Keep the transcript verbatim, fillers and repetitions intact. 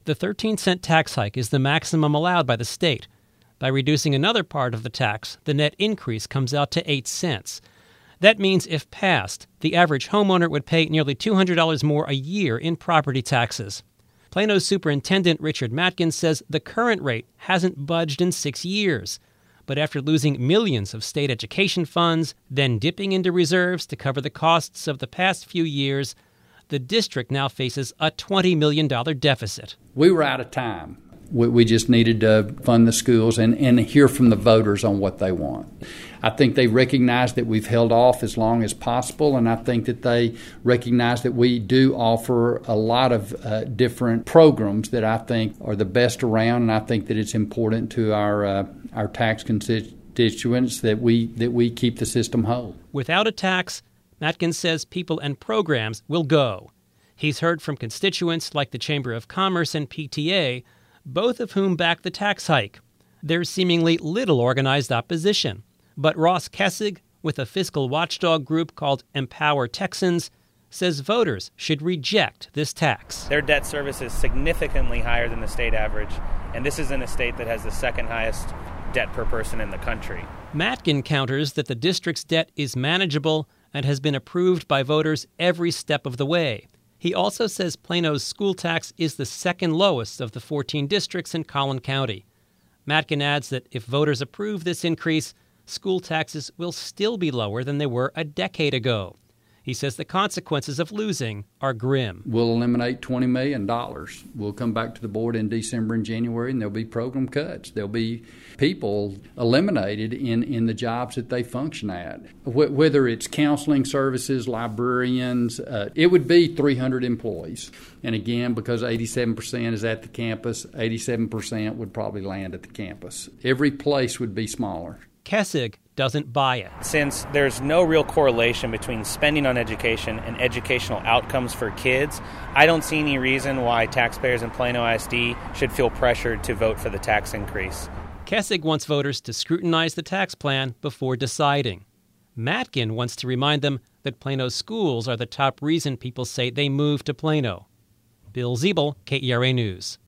The thirteen cent tax hike is the maximum allowed by the state. By reducing another part of the tax, the net increase comes out to eight cents. That means, if passed, the average homeowner would pay nearly two hundred dollars more a year in property taxes. Plano's Superintendent Richard Matkin says the current rate hasn't budged in six years. But after losing millions of state education funds, then dipping into reserves to cover the costs of the past few years, the district now faces a twenty million dollars deficit. We were out of time. We, we just needed to fund the schools and, and hear from the voters on what they want. I think they recognize that we've held off as long as possible, and I think that they recognize that we do offer a lot of uh, different programs that I think are the best around, and I think that it's important to our uh, our tax constituents that we that we keep the system whole. Without a tax, Matkin says people and programs will go. He's heard from constituents like the Chamber of Commerce and P T A, both of whom back the tax hike. There's seemingly little organized opposition. But Ross Kessig, with a fiscal watchdog group called Empower Texans, says voters should reject this tax. Their debt service is significantly higher than the state average, and this is in a state that has the second highest debt per person in the country. Matkin counters that the district's debt is manageable and has been approved by voters every step of the way. He also says Plano's school tax is the second lowest of the fourteen districts in Collin County. Matkin adds that if voters approve this increase, school taxes will still be lower than they were a decade ago. He says the consequences of losing are grim. We'll eliminate twenty million dollars. We'll come back to the board in December and January, and there'll be program cuts. There'll be people eliminated in, in the jobs that they function at. Wh- whether it's counseling services, librarians, uh, it would be three hundred employees. And again, because eighty-seven percent is at the campus, eighty-seven percent would probably land at the campus. Every place would be smaller. Kessig doesn't buy it. Since there's no real correlation between spending on education and educational outcomes for kids, I don't see any reason why taxpayers in Plano I S D should feel pressured to vote for the tax increase. Kessig wants voters to scrutinize the tax plan before deciding. Matkin wants to remind them that Plano's schools are the top reason people say they moved to Plano. Bill Ziebel, K E R A News.